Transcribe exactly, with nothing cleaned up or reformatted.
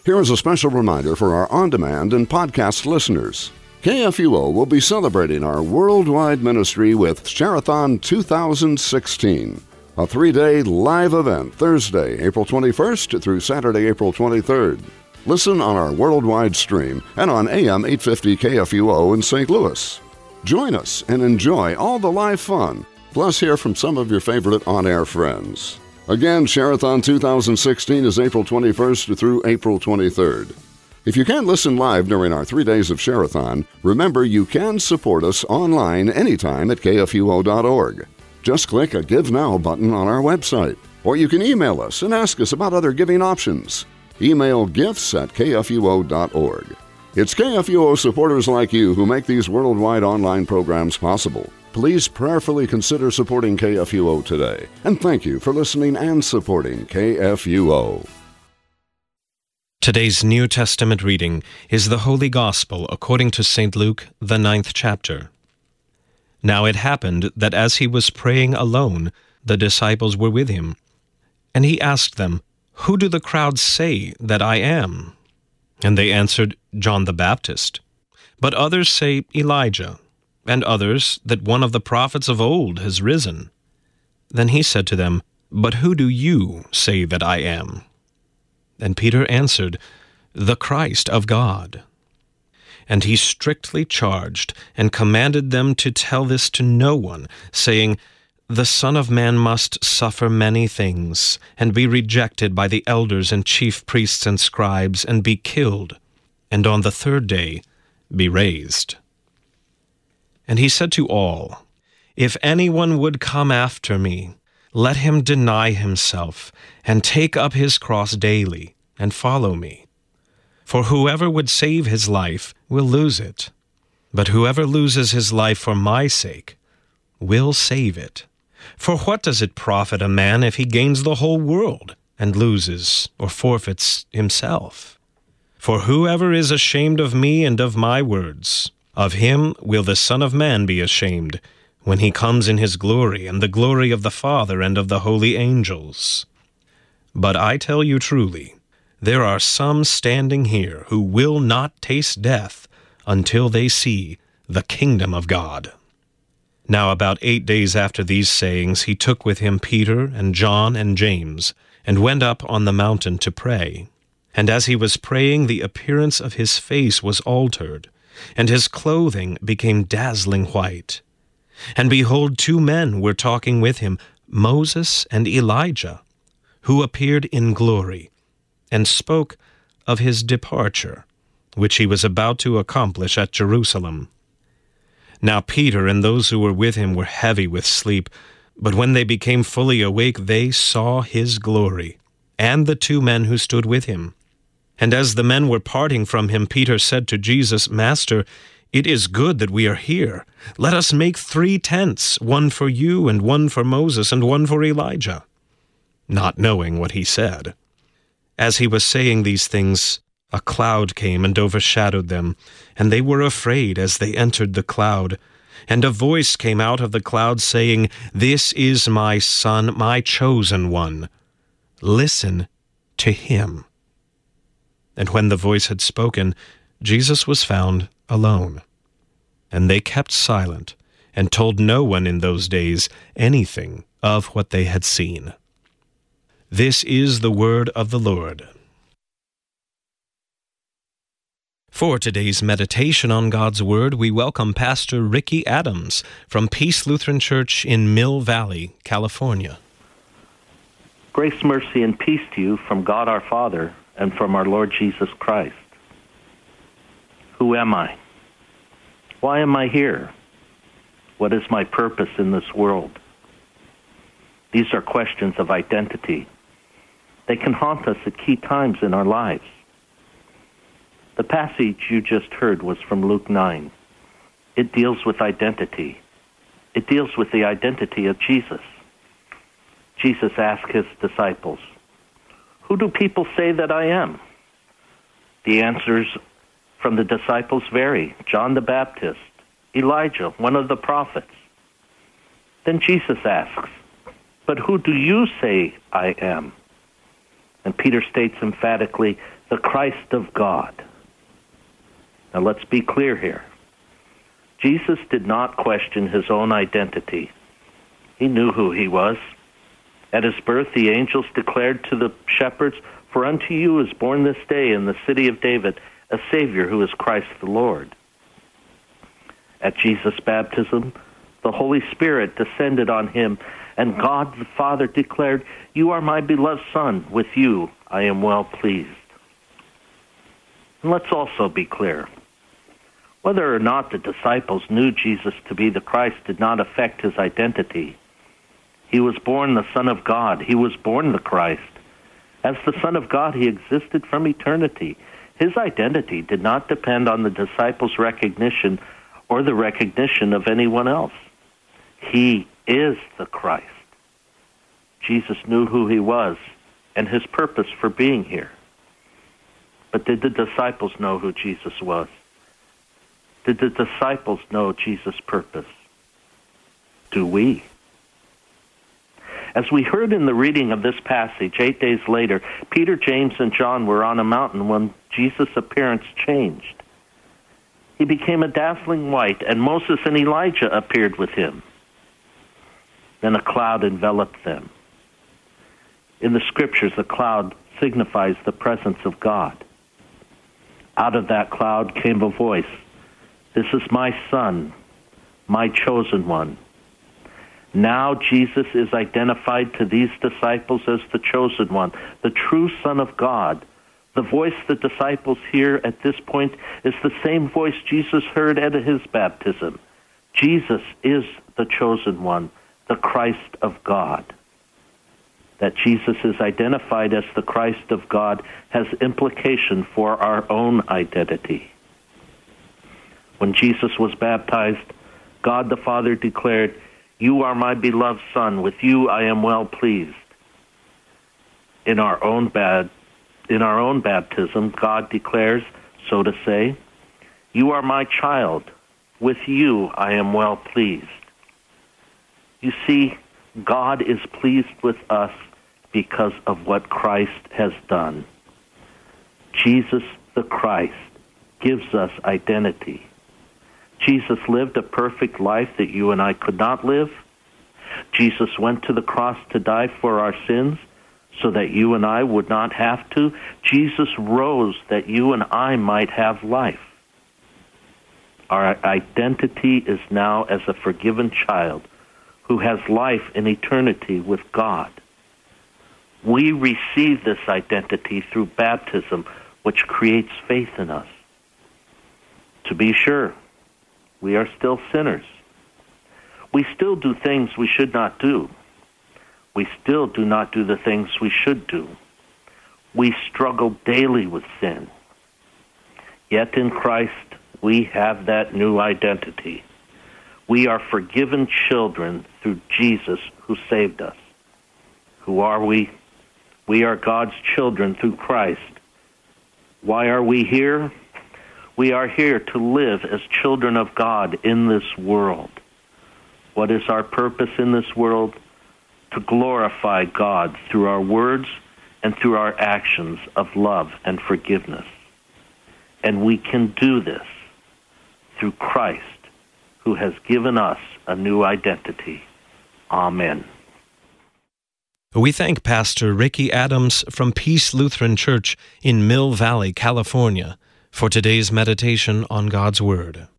Here is a special reminder for our on-demand and podcast listeners. K F U O will be celebrating our worldwide ministry with Share-a-thon two thousand sixteen, a three-day live event Thursday, April twenty-first through Saturday, April twenty-third. Listen on our worldwide stream and on A M eight fifty K F U O in Saint Louis. Join us and enjoy all the live fun, plus hear from some of your favorite on-air friends. Again, Share-a-thon two thousand sixteen is April twenty-first through April twenty-third. If you can't listen live during our three days of Share-a-thon, remember you can support us online anytime at K F U O dot org. Just click a Give Now button on our website, or you can email us and ask us about other giving options. Email gifts at K F U O dot org. It's K F U O supporters like you who make these worldwide online programs possible. Please prayerfully consider supporting K F U O today. And thank you for listening and supporting K F U O. Today's New Testament reading is the Holy Gospel according to Saint Luke, the ninth chapter. Now it happened that as he was praying alone, the disciples were with him. And he asked them, "Who do the crowds say that I am?" And they answered, "John the Baptist. But others say Elijah, and others that one of the prophets of old has risen." Then he said to them, "But who do you say that I am?" And Peter answered, "The Christ of God." And he strictly charged and commanded them to tell this to no one, saying, "The Son of Man must suffer many things, and be rejected by the elders and chief priests and scribes, and be killed, and on the third day be raised." And he said to all, "If anyone would come after me, let him deny himself, and take up his cross daily, and follow me. For whoever would save his life will lose it, but whoever loses his life for my sake will save it. For what does it profit a man if he gains the whole world, and loses or forfeits himself? For whoever is ashamed of me and of my words, of him will the Son of Man be ashamed, when he comes in his glory, and the glory of the Father and of the holy angels. But I tell you truly, there are some standing here who will not taste death until they see the kingdom of God." Now about eight days after these sayings, he took with him Peter and John and James, and went up on the mountain to pray. And as he was praying, the appearance of his face was altered, and his clothing became dazzling white. And behold, two men were talking with him, Moses and Elijah, who appeared in glory, and spoke of his departure, which he was about to accomplish at Jerusalem. Now Peter and those who were with him were heavy with sleep, but when they became fully awake, they saw his glory, and the two men who stood with him. And as the men were parting from him, Peter said to Jesus, "Master, it is good that we are here. Let us make three tents, one for you, and one for Moses, and one for Elijah," not knowing what he said. As he was saying these things, a cloud came and overshadowed them, and they were afraid as they entered the cloud. And a voice came out of the cloud saying, "This is my Son, my chosen one. Listen to him." And when the voice had spoken, Jesus was found alone. And they kept silent, and told no one in those days anything of what they had seen. This is the word of the Lord. For today's meditation on God's Word, we welcome Pastor Ricky Adams from Peace Lutheran Church in Mill Valley, California. Grace, mercy, and peace to you from God our Father and from our Lord Jesus Christ. Who am I? Why am I here? What is my purpose in this world? These are questions of identity. They can haunt us at key times in our lives. The passage you just heard was from Luke nine. It deals with identity. It deals with the identity of Jesus. Jesus asked his disciples, "Who do people say that I am?" The answers from the disciples vary. John the Baptist, Elijah, one of the prophets. Then Jesus asks, "But who do you say I am?" And Peter states emphatically, the Christ of God. Now let's be clear here. Jesus did not question his own identity. He knew who he was. At his birth, the angels declared to the shepherds, "For unto you is born this day in the city of David a Savior who is Christ the Lord." At Jesus' baptism, the Holy Spirit descended on him, and God the Father declared, "You are my beloved Son. With you I am well pleased." And let's also be clear. Whether or not the disciples knew Jesus to be the Christ did not affect his identity. He was born the Son of God. He was born the Christ. As the Son of God, he existed from eternity. His identity did not depend on the disciples' recognition or the recognition of anyone else. He is the Christ. Jesus knew who he was and his purpose for being here. But did the disciples know who Jesus was? Did the disciples know Jesus' purpose? Do we? As we heard in the reading of this passage, eight days later, Peter, James, and John were on a mountain when Jesus' appearance changed. He became a dazzling white, and Moses and Elijah appeared with him. Then a cloud enveloped them. In the scriptures, the cloud signifies the presence of God. Out of that cloud came a voice, "This is my Son, my chosen one." Now Jesus is identified to these disciples as the chosen one, the true Son of God. The voice the disciples hear at this point is the same voice Jesus heard at his baptism. Jesus is the chosen one, the Christ of God. That Jesus is identified as the Christ of God has implication for our own identity. When Jesus was baptized, God the Father declared, "You are my beloved Son. With you I am well pleased." In our own bad, in our own baptism, God declares, so to say, "You are my child. With you I am well pleased." You see, God is pleased with us because of what Christ has done. Jesus the Christ gives us identity. Jesus lived a perfect life that you and I could not live. Jesus went to the cross to die for our sins so that you and I would not have to. Jesus rose that you and I might have life. Our identity is now as a forgiven child who has life in eternity with God. We receive this identity through baptism, which creates faith in us. To be sure, we are still sinners. We still do things we should not do. We still do not do the things we should do. We struggle daily with sin. Yet in Christ, we have that new identity. We are forgiven children through Jesus who saved us. Who are we? We are God's children through Christ. Why are we here? We are here to live as children of God in this world. What is our purpose in this world? To glorify God through our words and through our actions of love and forgiveness. And we can do this through Christ, who has given us a new identity. Amen. We thank Pastor Ricky Adams from Peace Lutheran Church in Mill Valley, California, for today's meditation on God's Word.